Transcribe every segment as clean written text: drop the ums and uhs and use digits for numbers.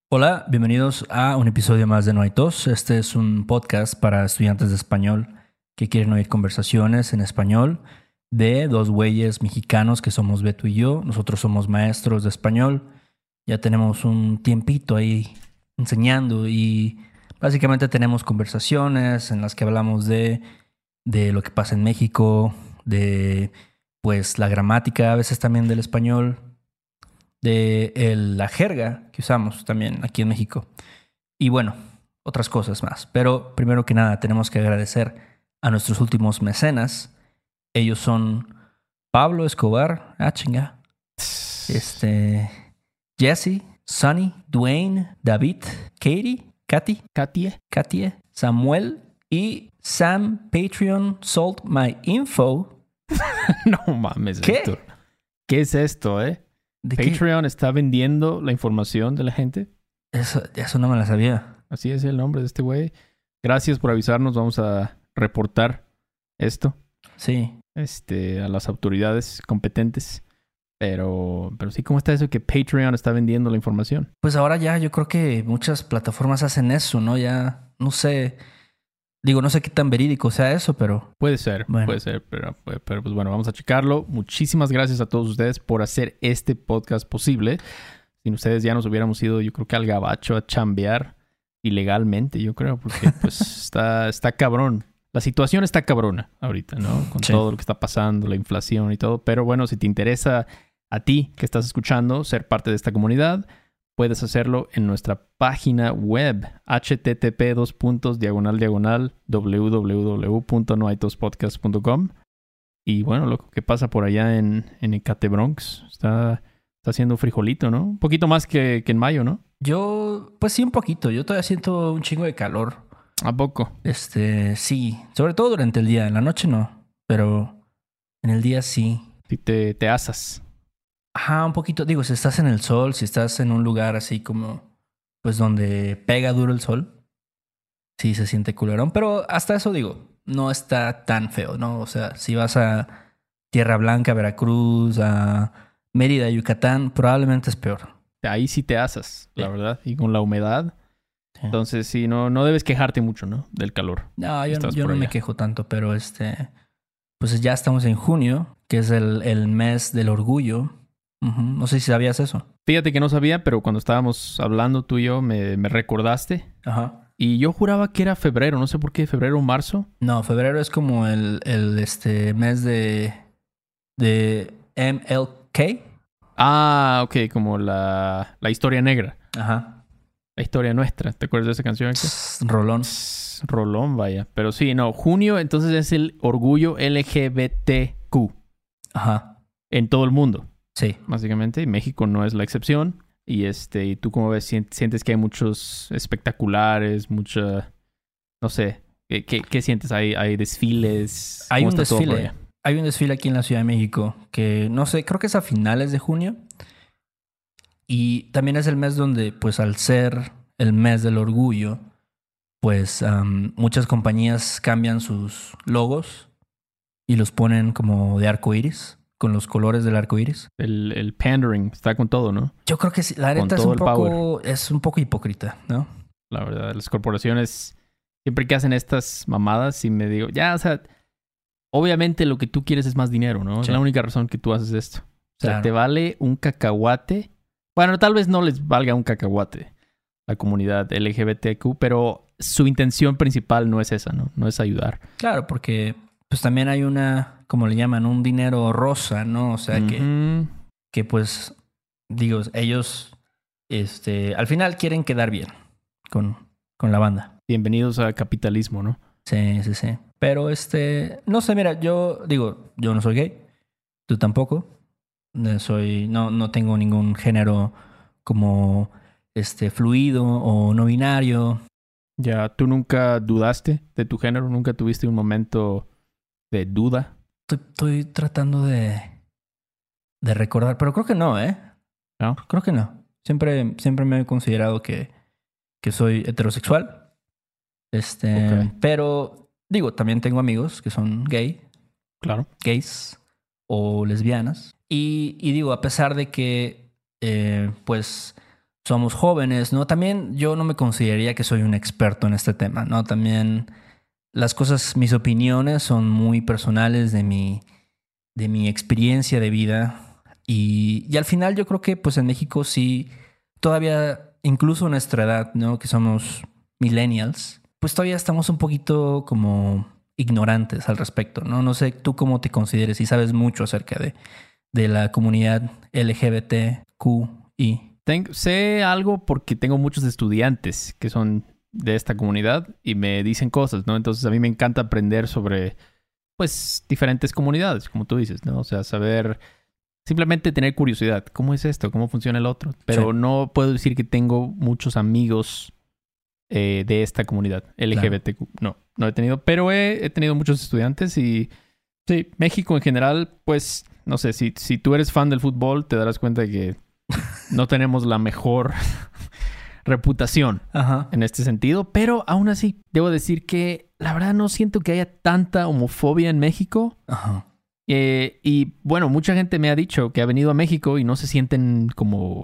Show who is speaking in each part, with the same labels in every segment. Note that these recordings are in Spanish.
Speaker 1: Hola, bienvenidos a un episodio más de No hay tos. Este es un podcast para estudiantes de español que quieren oír conversaciones en español de dos güeyes mexicanos que somos Beto y yo. Nosotros somos maestros de español. Ya tenemos un tiempito ahí enseñando y básicamente tenemos conversaciones en las que hablamos de lo que pasa en México, de pues la gramática a veces también del español, la jerga que usamos también aquí en México. Y bueno, otras cosas más. Pero primero que nada, tenemos que agradecer a nuestros últimos mecenas. Ellos son Pablo Escobar, chinga. Jesse, Sonny, Dwayne, David, Katie, Samuel y Sam Patreon sold my info.
Speaker 2: No mames,
Speaker 1: ¿Qué?
Speaker 2: Héctor. ¿Qué es esto,
Speaker 1: ¿De qué?
Speaker 2: Patreon está vendiendo la información de la gente.
Speaker 1: Eso no me la sabía.
Speaker 2: Así es el nombre de este güey. Gracias por avisarnos. Vamos a reportar esto
Speaker 1: Sí.
Speaker 2: a las autoridades competentes. Pero sí, ¿cómo está eso que Patreon está vendiendo la información?
Speaker 1: Pues ahora ya yo creo que muchas plataformas hacen eso, ¿no? Ya no sé. Digo, no sé qué tan verídico sea eso, pero
Speaker 2: Puede ser,
Speaker 1: bueno.
Speaker 2: pero pues bueno, vamos a checarlo. Muchísimas gracias a todos ustedes por hacer este podcast posible. Sin ustedes ya nos hubiéramos ido, yo creo que al gabacho a chambear ilegalmente, yo creo, porque pues está cabrón. La situación está cabrona ahorita, ¿no? Con
Speaker 1: Sí.
Speaker 2: todo lo que está pasando, la inflación y todo. Pero bueno, si te interesa a ti que estás escuchando ser parte de esta comunidad, puedes hacerlo en nuestra página web, http://www.noaitospodcast.com. Y bueno, lo que pasa por allá en Ecate Bronx está haciendo frijolito, ¿no? Un poquito más que en mayo, ¿no?
Speaker 1: Yo, pues sí, un poquito. Yo todavía siento un chingo de calor.
Speaker 2: ¿A poco?
Speaker 1: Sí. Sobre todo durante el día. En la noche no. Pero en el día sí.
Speaker 2: Si te asas.
Speaker 1: Ajá, un poquito. Digo, si estás en el sol, si estás en un lugar así como, pues donde pega duro el sol, sí se siente culerón. Pero hasta eso digo, no está tan feo, ¿no? O sea, si vas a Tierra Blanca, Veracruz, a Mérida, Yucatán, probablemente es peor.
Speaker 2: Ahí sí te asas, la
Speaker 1: Sí.
Speaker 2: verdad. Y con la humedad.
Speaker 1: Sí.
Speaker 2: Entonces sí, no debes quejarte mucho, ¿no? Del calor.
Speaker 1: No, yo
Speaker 2: Estás
Speaker 1: no
Speaker 2: por
Speaker 1: me
Speaker 2: allá.
Speaker 1: quejo tanto, pero pues ya estamos en junio, que es el mes del orgullo. Ujú. No sé si sabías eso.
Speaker 2: Fíjate que no sabía, pero cuando estábamos hablando tú y yo, me recordaste.
Speaker 1: Ajá.
Speaker 2: Y yo juraba que era febrero, no sé por qué, febrero o marzo.
Speaker 1: No, febrero es como el mes de MLK.
Speaker 2: Ah, ok, como la historia negra.
Speaker 1: Ajá.
Speaker 2: La historia nuestra. ¿Te acuerdas de esa canción, Héctor?
Speaker 1: Rolón.
Speaker 2: Rolón, vaya. Pero sí, no, junio entonces es el orgullo LGBTQ
Speaker 1: Ajá.
Speaker 2: en todo el mundo,
Speaker 1: Sí.
Speaker 2: básicamente. Y México no es la excepción. Y tú como ves, sientes que hay muchos espectaculares, no sé, ¿qué sientes? ¿Hay desfiles?
Speaker 1: Hay
Speaker 2: ¿Cómo
Speaker 1: un
Speaker 2: está todo por
Speaker 1: desfile.
Speaker 2: allá?
Speaker 1: Hay un desfile aquí en la Ciudad de México que no sé, creo que es a finales de junio. Y también es el mes donde, pues al ser el mes del orgullo, pues muchas compañías cambian sus logos y los ponen como de arco iris, con los colores del arco iris.
Speaker 2: El pandering está con todo, ¿no?
Speaker 1: Yo creo que sí, la
Speaker 2: Con
Speaker 1: neta
Speaker 2: todo el power.
Speaker 1: es un poco hipócrita, ¿no?
Speaker 2: La verdad, las corporaciones, siempre que hacen estas mamadas, y me digo, ya, o sea, obviamente lo que tú quieres es más dinero, ¿no?
Speaker 1: Sí.
Speaker 2: Es la única razón que tú haces esto. O sea,
Speaker 1: Claro.
Speaker 2: te vale un cacahuate. Bueno, tal vez no les valga un cacahuate la comunidad LGBTQ, pero su intención principal no es esa, ¿no? No es ayudar.
Speaker 1: Claro, porque pues también hay como le llaman, un dinero rosa, ¿no? O sea,
Speaker 2: Ujú.
Speaker 1: que pues, digo, ellos, al final quieren quedar bien con la banda.
Speaker 2: Bienvenidos a capitalismo, ¿no?
Speaker 1: Sí. Pero no sé, mira, yo no soy gay, tú tampoco. No tengo ningún género como fluido o no binario.
Speaker 2: Ya, ¿tú nunca dudaste de tu género? ¿Nunca tuviste un momento de duda?
Speaker 1: Estoy tratando de recordar, pero creo que no, ¿eh?
Speaker 2: ¿No?
Speaker 1: Creo que no. Siempre me he considerado que soy heterosexual.
Speaker 2: Ok.
Speaker 1: Pero digo, también tengo amigos que son
Speaker 2: Claro.
Speaker 1: gays o lesbianas. Y digo, a pesar de que pues somos jóvenes, ¿no? También yo no me consideraría que soy un experto en este tema, ¿no? También las cosas, mis opiniones son muy personales de mi experiencia de vida y al final yo creo que pues en México sí, todavía, incluso a nuestra edad, ¿no? Que somos millennials, pues todavía estamos un poquito como ignorantes al respecto, ¿no? No sé tú cómo te consideres, si sabes mucho acerca de la comunidad LGBTQI.
Speaker 2: Sé algo porque tengo muchos estudiantes que son de esta comunidad y me dicen cosas, ¿no? Entonces a mí me encanta aprender sobre, pues, diferentes comunidades, como tú dices, ¿no? O sea, saber, simplemente tener curiosidad. ¿Cómo es esto? ¿Cómo funciona el otro? Pero
Speaker 1: Sí.
Speaker 2: no puedo decir que tengo muchos amigos de esta comunidad LGBTQ. No he tenido, pero he tenido muchos estudiantes y sí, México en general, pues, no sé, si tú eres fan del fútbol, te darás cuenta de que no tenemos la mejor reputación
Speaker 1: Ajá.
Speaker 2: en este sentido, pero aún así debo decir que la verdad no siento que haya tanta homofobia en México.
Speaker 1: Ajá.
Speaker 2: Y bueno, mucha gente me ha dicho que ha venido a México y no se sienten como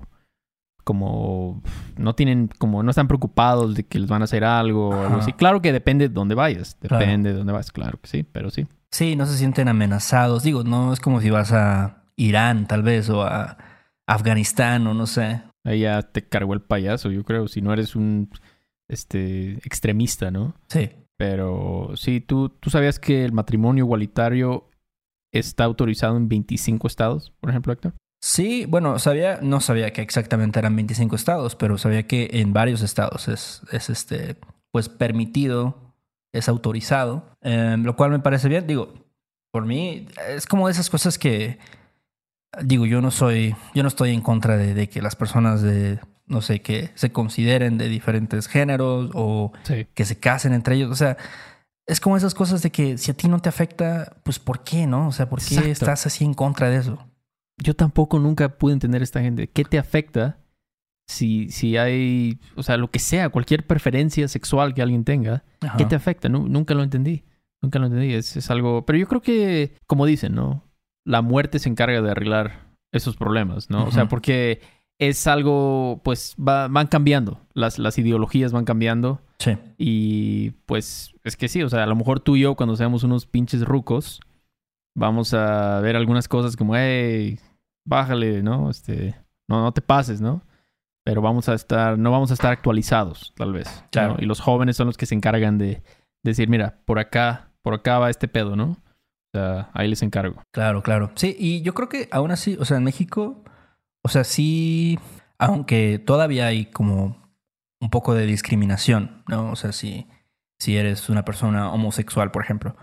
Speaker 2: no tienen, como no están preocupados de que les van a hacer algo o algo
Speaker 1: Ajá.
Speaker 2: así. Claro que depende de dónde vayas,
Speaker 1: Claro.
Speaker 2: depende de dónde vas, claro que sí, pero sí.
Speaker 1: Sí, no se sienten amenazados. Digo, no es como si vas a Irán, tal vez, o a Afganistán, o no sé.
Speaker 2: Ahí ya te cargó el payaso, yo creo, si no eres un extremista, ¿no?
Speaker 1: Sí.
Speaker 2: Pero sí, ¿tú sabías que el matrimonio igualitario está autorizado en 25 estados, por ejemplo, Héctor?
Speaker 1: Sí, bueno, no sabía que exactamente eran 25 estados, pero sabía que en varios estados es pues permitido, es autorizado, lo cual me parece bien. Digo, por mí es como de esas cosas que, digo, yo no estoy en contra de que las personas no sé, que se consideren de diferentes géneros o
Speaker 2: Sí.
Speaker 1: que se casen entre ellos. O sea, es como esas cosas de que si a ti no te afecta, pues ¿por qué, no? O sea, ¿por qué
Speaker 2: Exacto.
Speaker 1: estás así en contra de eso?
Speaker 2: Yo tampoco nunca pude entender a esta gente. ¿Qué te afecta si hay, o sea, lo que sea, cualquier preferencia sexual que alguien tenga?
Speaker 1: Ajá.
Speaker 2: ¿Qué te afecta? Nunca lo entendí. Nunca lo entendí. Es algo... Pero yo creo que, como dicen, ¿no? La muerte se encarga de arreglar esos problemas, ¿no? O sea,
Speaker 1: Ujú.
Speaker 2: porque es algo, pues, van cambiando. Las ideologías van cambiando.
Speaker 1: Sí.
Speaker 2: Y, pues, es que sí. O sea, a lo mejor tú y yo, cuando seamos unos pinches rucos, vamos a ver algunas cosas como, hey, bájale, ¿no? No te pases, ¿no? Pero no vamos a estar actualizados, tal vez.
Speaker 1: Claro.
Speaker 2: ¿no? Y los jóvenes son los que se encargan de decir, mira, por acá va este pedo, ¿no? O sea, ahí les encargo.
Speaker 1: Claro, claro. Sí, y yo creo que aún así, o sea, en México, o sea, sí, aunque todavía hay como un poco de discriminación, ¿no? O sea, si eres una persona homosexual, por ejemplo.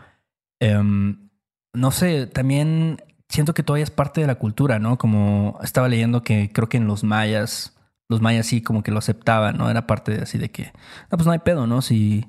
Speaker 1: No sé, también siento que todavía es parte de la cultura, ¿no? Como estaba leyendo que creo que en los mayas sí como que lo aceptaban, ¿no? Era parte de así de que, no, pues no hay pedo, ¿no?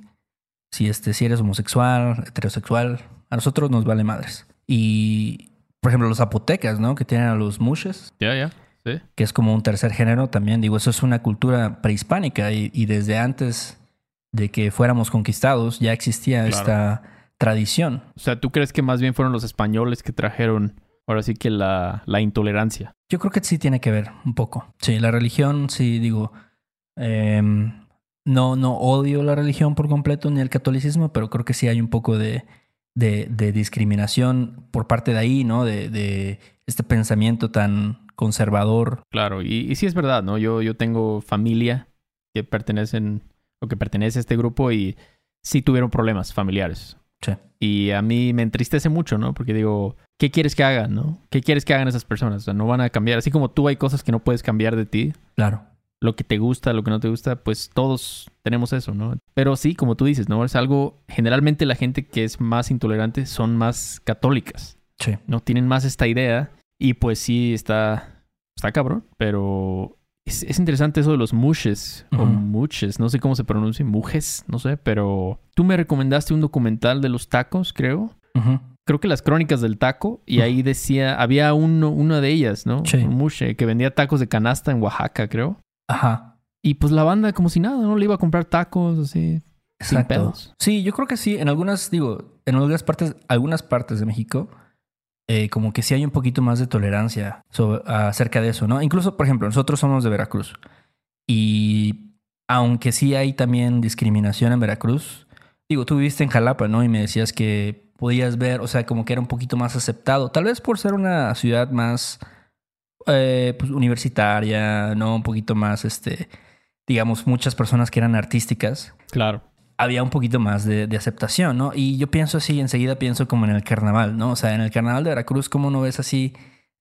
Speaker 1: Si eres homosexual, heterosexual, a nosotros nos vale madres. Y, por ejemplo, los zapotecas, ¿no? Que tienen a los mushes,
Speaker 2: Ya, sí.
Speaker 1: que es como un tercer género también. Digo, eso es una cultura prehispánica y desde antes de que fuéramos conquistados ya existía
Speaker 2: Claro.
Speaker 1: esta tradición.
Speaker 2: O sea, ¿tú crees que más bien fueron los españoles que trajeron, ahora sí que la intolerancia?
Speaker 1: Yo creo que sí tiene que ver un poco. Sí, la religión, sí, digo, no odio la religión por completo ni el catolicismo, pero creo que sí hay un poco de discriminación por parte de ahí, ¿no? De este pensamiento tan conservador.
Speaker 2: Claro, y sí es verdad, ¿no? Yo tengo familia que pertenece a este grupo y sí tuvieron problemas familiares.
Speaker 1: Sí,
Speaker 2: Y a mí me entristece mucho, ¿no? Porque digo, ¿qué quieres que hagan, no? ¿Qué quieres que hagan esas personas? O sea, no van a cambiar. Así como tú hay cosas que no puedes cambiar de ti,
Speaker 1: claro.
Speaker 2: lo que te gusta, lo que no te gusta, pues todos tenemos eso, ¿no? Pero sí, como tú dices, ¿no? Es algo, generalmente la gente que es más intolerante son más católicas,
Speaker 1: Sí.
Speaker 2: ¿no? Tienen más esta idea y pues sí está cabrón, pero es interesante eso de los mushes o
Speaker 1: Ujú.
Speaker 2: muches, no sé cómo se pronuncia, mujes, no sé, pero tú me recomendaste un documental de los tacos, creo.
Speaker 1: Ujú.
Speaker 2: Creo que las crónicas del taco, y ahí decía, había una de ellas, ¿no?
Speaker 1: Sí.
Speaker 2: Un mushe que vendía tacos de canasta en Oaxaca, creo.
Speaker 1: Ajá.
Speaker 2: Y pues la banda como si nada, ¿no? Le iba a comprar tacos así, sin
Speaker 1: Exacto.
Speaker 2: pedos.
Speaker 1: Sí, yo creo que sí. En algunas partes de México, como que sí hay un poquito más de tolerancia acerca de eso, ¿no? Incluso, por ejemplo, nosotros somos de Veracruz. Y aunque sí hay también discriminación en Veracruz, digo, tú viviste en Jalapa, ¿no? Y me decías que podías ver, o sea, como que era un poquito más aceptado, tal vez por ser una ciudad más pues, universitaria, ¿no? Un poquito más, digamos, muchas personas que eran artísticas.
Speaker 2: Claro.
Speaker 1: Había un poquito más de aceptación, ¿no? Y yo pienso así, enseguida pienso como en el carnaval, ¿no? O sea, en el carnaval de Veracruz, ¿cómo no ves así,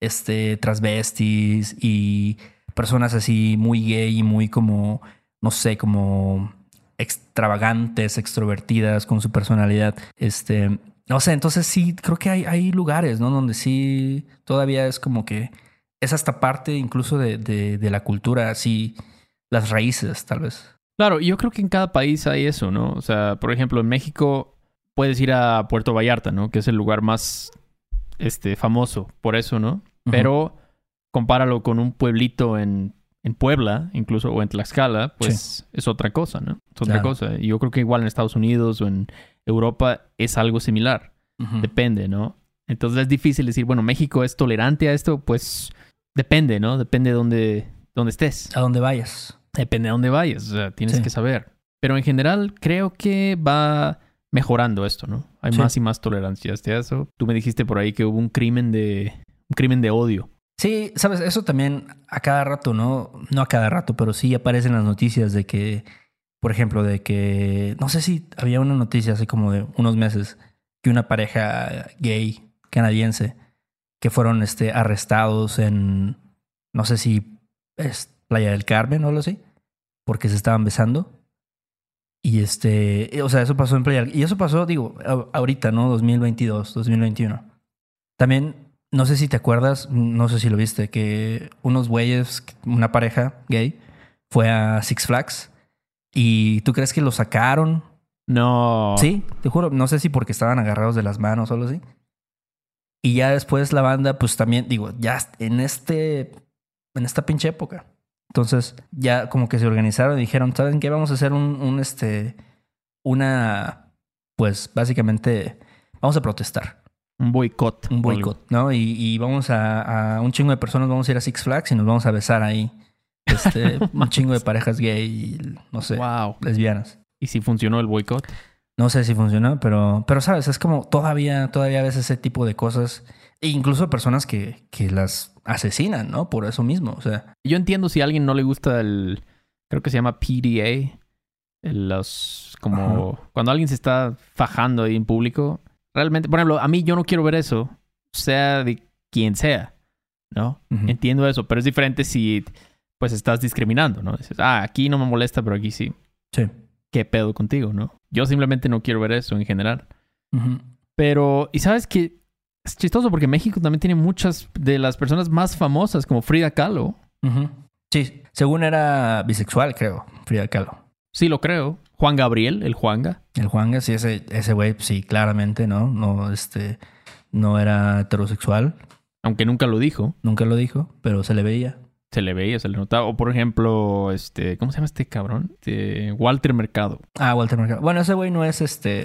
Speaker 1: transvestis y personas así muy gay y muy como, no sé, como extravagantes, extrovertidas con su personalidad? No sé, entonces sí, creo que hay lugares, ¿no? Donde sí todavía es como que es hasta parte incluso de la cultura, así, las raíces, tal vez.
Speaker 2: Claro, y yo creo que en cada país hay eso, ¿no? O sea, por ejemplo, en México puedes ir a Puerto Vallarta, ¿no? Que es el lugar más famoso por eso, ¿no?
Speaker 1: Ujú.
Speaker 2: Pero compáralo con un pueblito en Puebla, incluso, o en Tlaxcala, pues es otra cosa, ¿no? Es otra
Speaker 1: Claro.
Speaker 2: cosa. Y yo creo que igual en Estados Unidos o en Europa es algo similar.
Speaker 1: Ujú.
Speaker 2: Depende, ¿no? Entonces es difícil decir, bueno, México es tolerante a esto, pues depende, ¿no? Depende de dónde estés.
Speaker 1: A donde vayas.
Speaker 2: Depende de dónde vayas, o sea, tienes
Speaker 1: Sí.
Speaker 2: que saber. Pero en general creo que va mejorando esto, ¿no? Hay
Speaker 1: Sí.
Speaker 2: más y más tolerancia hacia eso. Tú me dijiste por ahí que hubo un crimen de odio.
Speaker 1: Sí, sabes, eso también a cada rato, ¿no? No a cada rato, pero sí aparecen las noticias de que, por ejemplo, de que, no sé si había una noticia hace como de unos meses, que una pareja gay canadiense que fueron arrestados en, no sé si es Playa del Carmen o algo así, porque se estaban besando. Y o sea, eso pasó en Playa del... Y eso pasó, digo, ahorita, ¿no? 2022, 2021. También, no sé si te acuerdas, no sé si lo viste, que unos güeyes, una pareja gay, fue a Six Flags y ¿tú crees que lo sacaron?
Speaker 2: No.
Speaker 1: Sí, te juro, no sé si porque estaban agarrados de las manos o algo así. Y ya después la banda, pues también, digo, ya en esta pinche época. Entonces, ya como que se organizaron y dijeron, ¿saben qué? Vamos a hacer pues básicamente, vamos a protestar.
Speaker 2: Un boicot.
Speaker 1: Un
Speaker 2: o algo.
Speaker 1: boicot, ¿no? Y vamos a un chingo de personas, vamos a ir a Six Flags y nos vamos a besar ahí. Un chingo de parejas gay y, no sé,
Speaker 2: Wow.
Speaker 1: lesbianas.
Speaker 2: ¿Y si funcionó el boicot?
Speaker 1: No sé si funcionó, pero sabes, es como todavía ves ese tipo de cosas. E incluso personas que las asesinan, ¿no? Por eso mismo, o sea.
Speaker 2: Yo entiendo si a alguien no le gusta creo que se llama PDA. Como cuando alguien se está fajando ahí en público. Realmente, por ejemplo, a mí yo no quiero ver eso, sea de quien sea, ¿no?
Speaker 1: Ujú.
Speaker 2: Entiendo eso, pero es diferente si pues estás discriminando, ¿no? Dices, aquí no me molesta, pero aquí sí.
Speaker 1: Sí.
Speaker 2: ¿Qué pedo contigo, no? Yo simplemente no quiero ver eso en general.
Speaker 1: Ujú.
Speaker 2: Pero, y sabes que es chistoso porque México también tiene muchas de las personas más famosas, como Frida Kahlo.
Speaker 1: Ujú. Sí, según era bisexual, creo, Frida Kahlo.
Speaker 2: Sí, lo creo. Juan Gabriel, el Juanga.
Speaker 1: El Juanga, sí, ese güey, sí, claramente, ¿no? No, no era heterosexual,
Speaker 2: Aunque nunca lo dijo.
Speaker 1: nunca lo dijo, pero se le veía.
Speaker 2: Se le veía, se le notaba. O por ejemplo, ¿cómo se llama este cabrón? Walter Mercado.
Speaker 1: Ah, Walter Mercado. Bueno, ese güey no es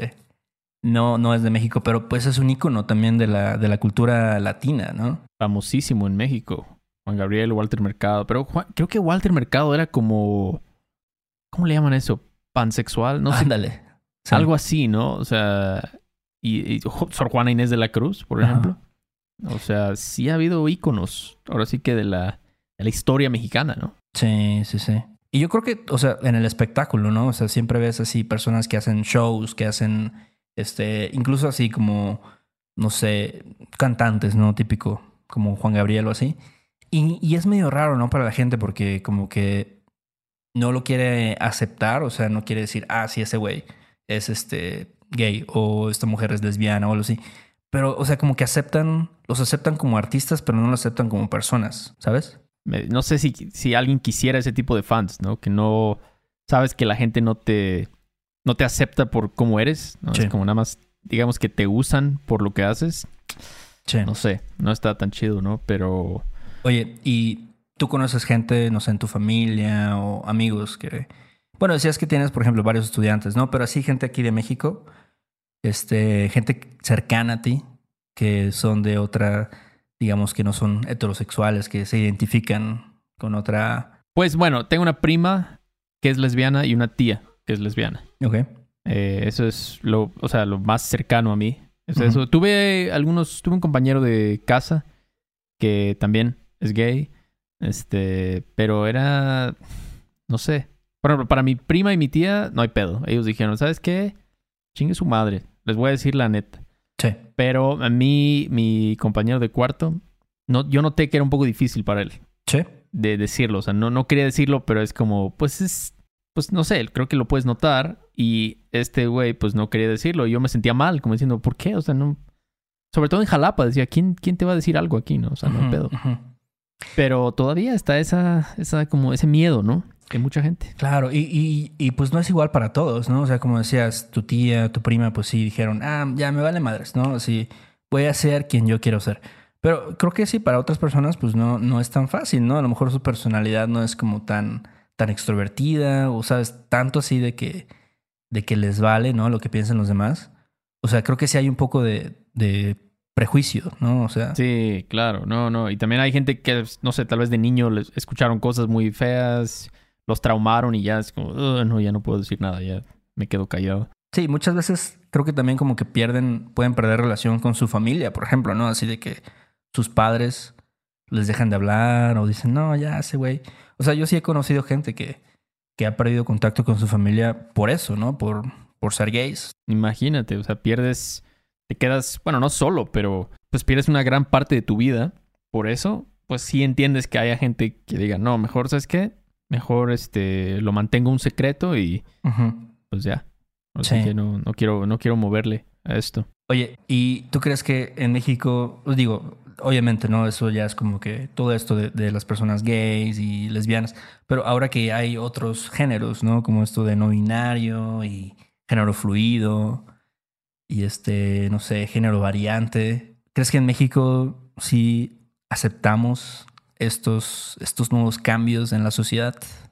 Speaker 1: no es de México, pero pues es un ícono también de la cultura latina, ¿no?
Speaker 2: Famosísimo en México. Juan Gabriel, Walter Mercado. Pero creo que Walter Mercado era como... ¿Cómo le llaman eso? Pansexual. No sé.
Speaker 1: Ándale. Sí.
Speaker 2: Algo así, ¿no? O sea... Y Sor Juana Inés de la Cruz, por ejemplo.
Speaker 1: Ajá.
Speaker 2: O sea, sí ha habido íconos. Ahora sí que de la historia mexicana, ¿no?
Speaker 1: Sí, sí, sí. Y yo creo que, o sea, en el espectáculo, ¿no? O sea, siempre ves así personas que hacen shows, que hacen, incluso así como, no sé, cantantes, ¿no? Típico, como Juan Gabriel o así. Y es medio raro, ¿no? Para la gente porque como que no lo quiere aceptar, o sea, no quiere decir, sí, ese güey es gay o esta mujer es lesbiana o algo así. Pero, o sea, como que los aceptan como artistas, pero no los aceptan como personas, ¿sabes?
Speaker 2: No sé si alguien quisiera ese tipo de fans, ¿no? Que no... Sabes que la gente no te acepta por cómo eres, ¿no?
Speaker 1: Sí.
Speaker 2: Es como nada más, digamos que te usan por lo que haces.
Speaker 1: Sí.
Speaker 2: No sé, no está tan chido, ¿no? Pero...
Speaker 1: Oye, ¿y tú conoces gente, no sé, en tu familia o amigos que... Bueno, decías que tienes, por ejemplo, varios estudiantes, ¿no? Pero así gente aquí de México, gente cercana a ti, que son de otra, digamos que no son heterosexuales, que se identifican con otra
Speaker 2: Pues bueno, tengo una prima que es lesbiana y una tía que es lesbiana.
Speaker 1: Ok.
Speaker 2: Eso es lo más cercano a mí. Es
Speaker 1: Ujú.
Speaker 2: eso. Tuve un compañero de casa que también es gay. Pero era, no sé. Por ejemplo, para mi prima y mi tía no hay pedo. Ellos dijeron, ¿sabes qué? Chingue su madre. Les voy a decir la neta.
Speaker 1: Sí.
Speaker 2: Pero a mí, mi compañero de cuarto, yo noté que era un poco difícil para él
Speaker 1: Sí.
Speaker 2: de decirlo. O sea, no quería decirlo, pero es como, pues no sé, creo que lo puedes notar. Y este güey, pues no quería decirlo. Y yo me sentía mal, como diciendo, ¿por qué? O sea, no. Sobre todo en Jalapa, decía, ¿quién te va a decir algo aquí, no? O sea, no hay pedo.
Speaker 1: Ujú.
Speaker 2: Pero todavía está como ese miedo, ¿no? De mucha gente.
Speaker 1: Claro, y pues no es igual para todos, ¿no? O sea, como decías, tu tía, tu prima, pues sí dijeron, ya me vale madres, ¿no? Así, voy a ser quien yo quiero ser. Pero creo que sí, para otras personas, pues no es tan fácil, ¿no? A lo mejor su personalidad no es como tan extrovertida, o sabes, tanto así de que les vale, ¿no? Lo que piensan los demás. O sea, creo que sí hay un poco de prejuicio, ¿no? O sea,
Speaker 2: Sí, claro, no. Y también hay gente que, no sé, tal vez de niño les escucharon cosas muy feas, los traumaron y ya es como, no, ya no puedo decir nada, ya me quedo callado.
Speaker 1: sí, muchas veces creo que también como que pueden perder relación con su familia, por ejemplo, ¿no? Así de que sus padres les dejan de hablar o dicen, no, ya ese güey. O sea, yo sí he conocido gente que ha perdido contacto con su familia por eso, ¿no? Por ser gays.
Speaker 2: Imagínate, o sea, te quedas, bueno, no solo, pero pues pierdes una gran parte de tu vida. Por eso, pues sí entiendes que haya gente que diga, no, mejor, ¿sabes qué? Mejor lo mantengo un secreto y
Speaker 1: Ujú.
Speaker 2: pues ya. Así
Speaker 1: Sí.
Speaker 2: que no quiero moverle a esto.
Speaker 1: Oye, ¿y tú crees que en México, pues digo, obviamente, ¿no? Eso ya es como que todo esto de las personas gays y lesbianas, pero ahora que hay otros géneros, ¿no? Como esto de no binario y género fluido y no sé, género variante, ¿crees que en México sí aceptamos estos nuevos cambios en la sociedad?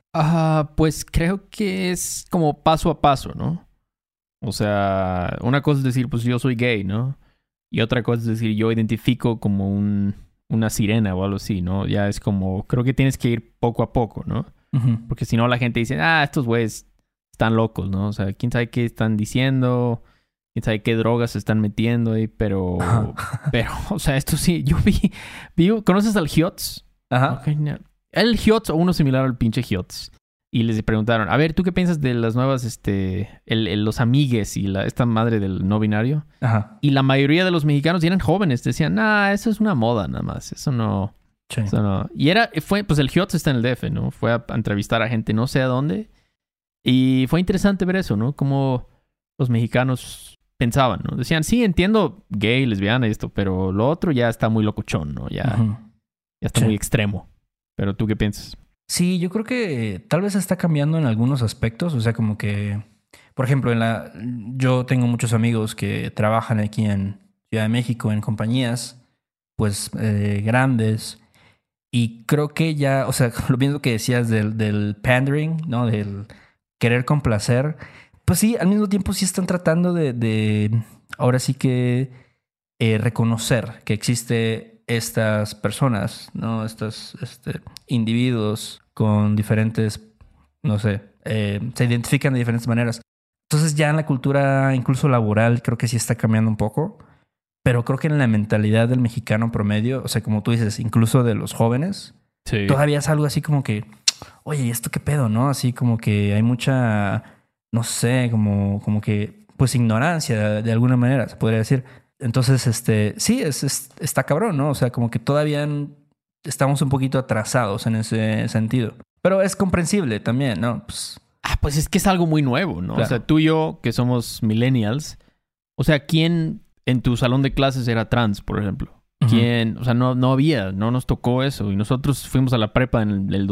Speaker 2: Pues creo que es como paso a paso, ¿no? O sea, una cosa es decir, pues yo soy gay, ¿no? Y otra cosa es decir, yo identifico como una sirena o algo así, ¿no? Ya es como, creo que tienes que ir poco a poco, ¿no?
Speaker 1: Ujú.
Speaker 2: Porque si no la gente dice, estos güeyes están locos, ¿no? O sea, quién sabe qué están diciendo, quién sabe qué drogas se están metiendo ahí, pero, o sea, esto sí, yo ¿conoces al Hiots?
Speaker 1: Ajá.
Speaker 2: Ok, no. El Hiots o uno similar al pinche Hiots. Y les preguntaron, a ver, ¿tú qué piensas de las nuevas, los amigues y esta madre del no binario?
Speaker 1: Ajá.
Speaker 2: Y la mayoría de los mexicanos y eran jóvenes, decían, eso es una moda nada más, eso no.
Speaker 1: Sí.
Speaker 2: Eso no. Y pues el Hiots está en el DF, ¿no? Fue a entrevistar a gente no sé a dónde. Y fue interesante ver eso, ¿no? Cómo los mexicanos pensaban, ¿no? Decían, sí, entiendo gay, lesbiana y esto, pero lo otro ya está muy locochón, ¿no? Ya
Speaker 1: Ujú.
Speaker 2: está
Speaker 1: Sí.
Speaker 2: muy extremo. Pero ¿tú qué piensas?
Speaker 1: Sí, yo creo que tal vez está cambiando en algunos aspectos. O sea, como que, por ejemplo, yo tengo muchos amigos que trabajan aquí en Ciudad de México en compañías, pues grandes. Y creo que ya, o sea, lo mismo que decías del pandering, ¿no? Del querer complacer. Pues sí, al mismo tiempo sí están tratando ahora sí que reconocer que existe estas personas, ¿no? Estos individuos con diferentes, no sé, se identifican de diferentes maneras. Entonces ya en la cultura, incluso laboral, creo que sí está cambiando un poco. Pero creo que en la mentalidad del mexicano promedio, o sea, como tú dices, incluso de los jóvenes,
Speaker 2: Sí.
Speaker 1: todavía es algo así como que, oye, ¿y esto qué pedo, no? Así como que hay mucha, no sé, como que, pues ignorancia de alguna manera, se podría decir. Entonces, sí, está cabrón, ¿no? O sea, como que todavía estamos un poquito atrasados en ese sentido. Pero es comprensible también, ¿no?
Speaker 2: Pues es que es algo muy nuevo, ¿no?
Speaker 1: Claro.
Speaker 2: O sea, tú y yo, que somos millennials, o sea, ¿quién en tu salón de clases era trans, por ejemplo?
Speaker 1: Ujú.
Speaker 2: ¿Quién? O sea, no había, no nos tocó eso. Y nosotros fuimos a la prepa en el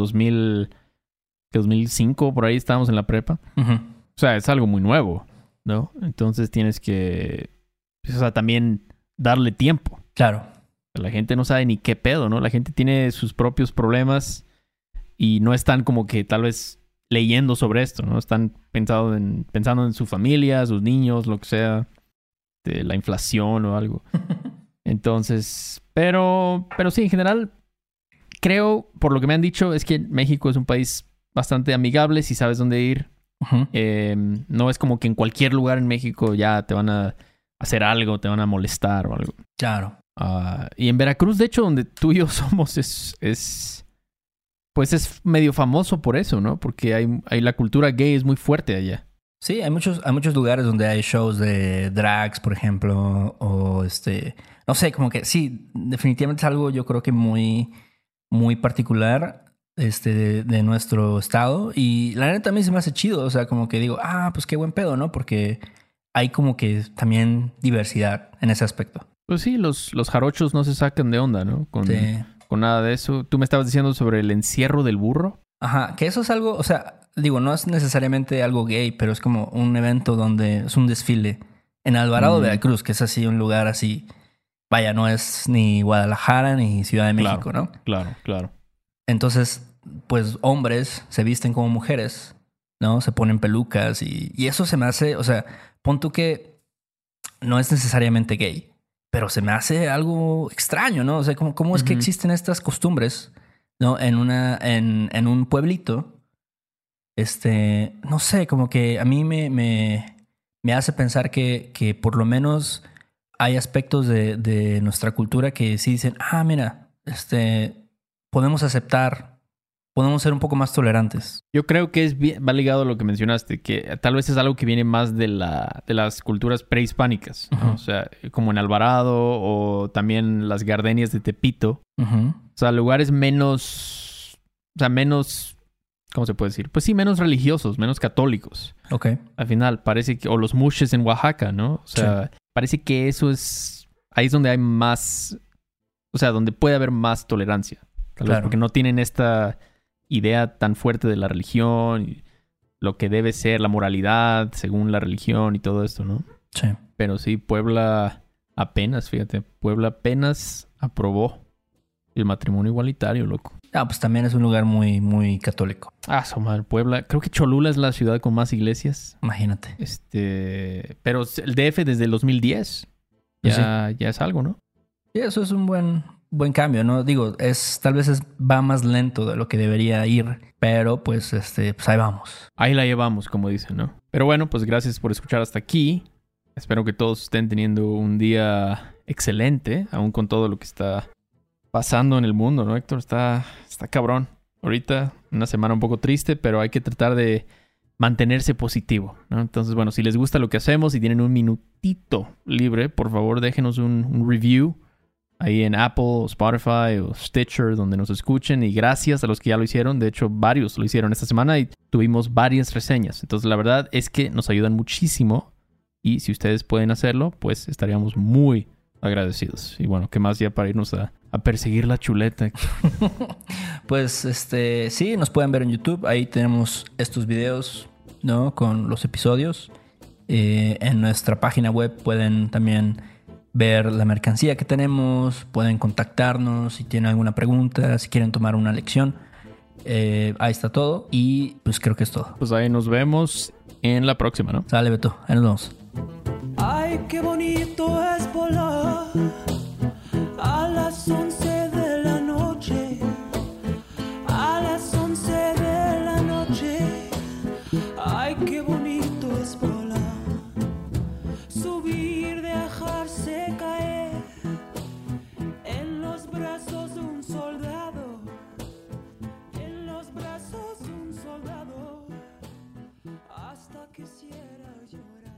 Speaker 2: 2005, por ahí estábamos en la prepa.
Speaker 1: Ujú.
Speaker 2: O sea, es algo muy nuevo, ¿no? Entonces tienes que, pues, o sea, también darle tiempo.
Speaker 1: Claro.
Speaker 2: La gente no sabe ni qué pedo, ¿no? La gente tiene sus propios problemas y no están como que tal vez leyendo sobre esto, ¿no? Están pensando en su familia, sus niños, lo que sea, de la inflación o algo. Entonces, pero sí, en general, creo, por lo que me han dicho, es que México es un país bastante amigable si sabes dónde ir.
Speaker 1: Ujú.
Speaker 2: No es como que en cualquier lugar en México ya te van a hacer algo, te van a molestar o algo.
Speaker 1: Claro.
Speaker 2: Y en Veracruz, de hecho, donde tú y yo somos, pues es medio famoso por eso, ¿no? Porque hay la cultura gay es muy fuerte allá.
Speaker 1: Sí, hay muchos lugares donde hay shows de drags, por ejemplo, o no sé, como que sí, definitivamente es algo yo creo que muy, muy particular de nuestro estado. Y la neta a mí se me hace chido, o sea, como que digo, pues qué buen pedo, ¿no? Porque hay como que también diversidad en ese aspecto.
Speaker 2: Pues sí, los jarochos no se sacan de onda, ¿no?
Speaker 1: Sí.
Speaker 2: Con nada de eso. Tú me estabas diciendo sobre el encierro del burro.
Speaker 1: Ajá, que eso es algo, o sea, digo, no es necesariamente algo gay, pero es como un evento donde es un desfile en Alvarado, Veracruz, que es así un lugar así, vaya, no es ni Guadalajara ni Ciudad de México, ¿no?
Speaker 2: Claro.
Speaker 1: Entonces, pues hombres se visten como mujeres, ¿no? Se ponen pelucas y eso se me hace, o sea, pon tú que no es necesariamente gay, pero se me hace algo extraño, ¿no? O sea, ¿cómo es que existen estas costumbres, ¿no? En un pueblito. No sé, como que a mí me hace pensar que por lo menos hay aspectos de nuestra cultura que sí dicen, mira, podemos aceptar, podemos ser un poco más tolerantes.
Speaker 2: Yo creo que va ligado a lo que mencionaste, que tal vez es algo que viene más de las culturas prehispánicas, ¿no?
Speaker 1: Ujú.
Speaker 2: O sea, como en Alvarado o también las Gardenias de Tepito.
Speaker 1: Ujú.
Speaker 2: O sea, lugares menos, ¿cómo se puede decir? Pues sí, menos religiosos, menos católicos.
Speaker 1: Ok.
Speaker 2: Al final, parece que, o los mushes en Oaxaca, ¿no? O sea, parece que ahí es donde hay más, o sea, donde puede haber más tolerancia. Tal vez
Speaker 1: Claro.
Speaker 2: porque no tienen esta idea tan fuerte de la religión, y lo que debe ser la moralidad según la religión y todo esto, ¿no?
Speaker 1: Sí.
Speaker 2: Pero sí, Puebla apenas aprobó el matrimonio igualitario, loco.
Speaker 1: Pues también es un lugar muy, muy católico.
Speaker 2: Su madre, Puebla. Creo que Cholula es la ciudad con más iglesias.
Speaker 1: Imagínate.
Speaker 2: Pero el DF desde el 2010 ya es algo, ¿no?
Speaker 1: Y eso es un buen cambio, ¿no? Digo, tal vez va más lento de lo que debería ir, pero pues ahí vamos.
Speaker 2: Ahí la llevamos, como dicen, ¿no? Pero bueno, pues gracias por escuchar hasta aquí. Espero que todos estén teniendo un día excelente, aún con todo lo que está pasando en el mundo, ¿no, Héctor? Está cabrón. Ahorita una semana un poco triste, pero hay que tratar de mantenerse positivo, ¿no? Entonces, bueno, si les gusta lo que hacemos y tienen un minutito libre, por favor déjenos un review ahí en Apple, Spotify o Stitcher, donde nos escuchen. Y gracias a los que ya lo hicieron. De hecho, varios lo hicieron esta semana y tuvimos varias reseñas. Entonces, la verdad es que nos ayudan muchísimo. Y si ustedes pueden hacerlo, pues estaríamos muy agradecidos. Y bueno, ¿qué más ya para irnos a perseguir la chuleta?
Speaker 1: Pues sí, nos pueden ver en YouTube. Ahí tenemos estos videos, ¿no? Con los episodios. En nuestra página web pueden también ver la mercancía que tenemos. Pueden contactarnos si tienen alguna pregunta, si quieren tomar una lección. Ahí está todo. Y pues creo que es todo.
Speaker 2: Pues ahí nos vemos en la próxima, ¿no?
Speaker 1: Sale, Beto. Ahí nos vemos.
Speaker 3: Ay, qué bonito es volar a las 11 de la noche, a las 11 de la noche. Ay, qué bonito es volar, subir, dejarse caer en los brazos de un soldado, en los brazos de un soldado, hasta que quisiera llorar.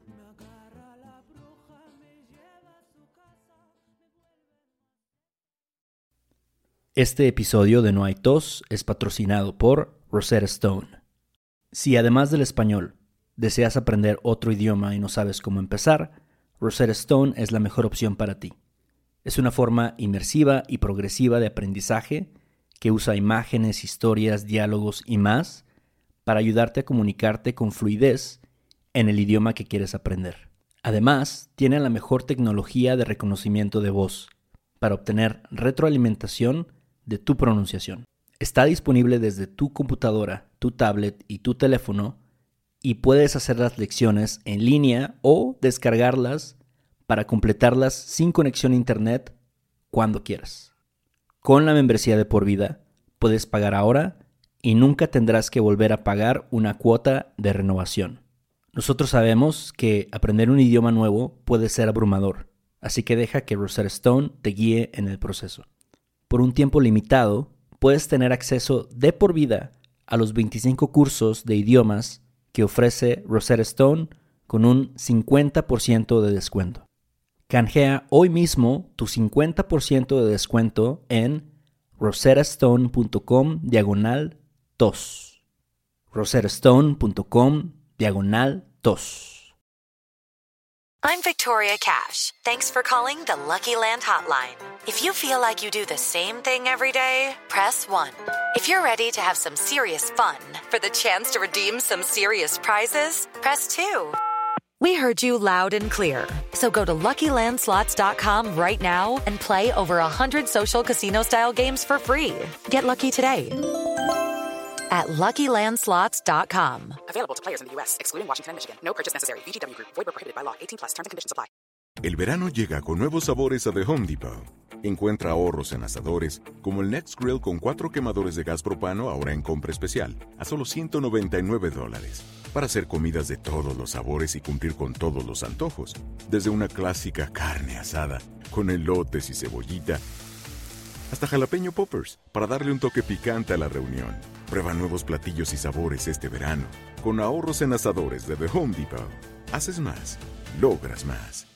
Speaker 1: Este episodio de No hay tos es patrocinado por Rosetta Stone. Si además del español deseas aprender otro idioma y no sabes cómo empezar, Rosetta Stone es la mejor opción para ti. Es una forma inmersiva y progresiva de aprendizaje que usa imágenes, historias, diálogos y más para ayudarte a comunicarte con fluidez en el idioma que quieres aprender. Además, tiene la mejor tecnología de reconocimiento de voz para obtener retroalimentación de tu pronunciación. Está disponible desde tu computadora, tu tablet y tu teléfono y puedes hacer las lecciones en línea o descargarlas para completarlas sin conexión a internet cuando quieras. Con la membresía de por vida, puedes pagar ahora y nunca tendrás que volver a pagar una cuota de renovación. Nosotros sabemos que aprender un idioma nuevo puede ser abrumador, así que deja que Rosetta Stone te guíe en el proceso. Por un tiempo limitado, puedes tener acceso de por vida a los 25 cursos de idiomas que ofrece Rosetta Stone con un 50% de descuento. Canjea hoy mismo tu 50% de descuento en rosettastone.com/tos. rosettastone.com/tos.
Speaker 4: I'm Victoria Cash. Thanks for calling the Lucky Land Hotline. If you feel like you do the same thing every day, press 1. If you're ready to have some serious fun for the chance to redeem some serious prizes, press 2. We heard you loud and clear. So go to LuckyLandSlots.com right now and play over 100 social casino-style games for free. Get lucky today at LuckyLandSlots.com.
Speaker 5: Available to players in the U.S., excluding Washington and Michigan. No purchase necessary. VGW Group. Void where prohibited by law. 18+. Terms and conditions apply.
Speaker 6: El verano llega con nuevos sabores a The Home Depot. Encuentra ahorros en asadores, como el Next Grill con 4 quemadores de gas propano ahora en compra especial, a solo $199. Para hacer comidas de todos los sabores y cumplir con todos los antojos. Desde una clásica carne asada, con elotes y cebollita, hasta jalapeño poppers, para darle un toque picante a la reunión. Prueba nuevos platillos y sabores este verano, con ahorros en asadores de The Home Depot. Haces más, logras más.